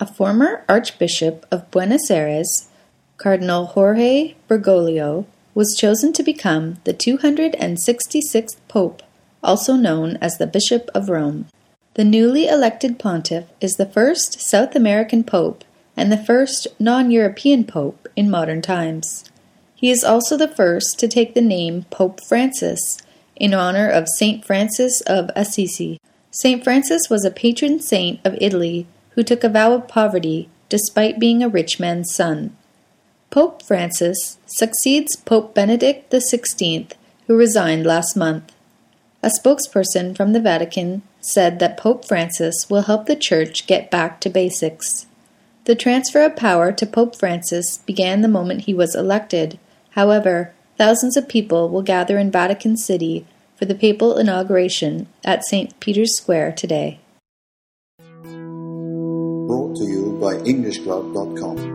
a former Archbishop of Buenos Aires, Cardinal Jorge Bergoglio, was chosen to become the 266th Pope, also known as the Bishop of Rome. The newly elected pontiff is the first South American pope and the first non-European pope in modern times. He is also the first to take the name Pope Francis, in honor of Saint Francis of Assisi. Saint Francis was a patron saint of Italy who took a vow of poverty despite being a rich man's son. Pope Francis succeeds Pope Benedict XVI, who resigned last month. A spokesperson from the Vatican said that Pope Francis will help the Church get back to basics. The transfer of power to Pope Francis began the moment he was elected. However, thousands of people will gather in Vatican City for the papal inauguration at St. Peter's Square today. Brought to you by EnglishClub.com.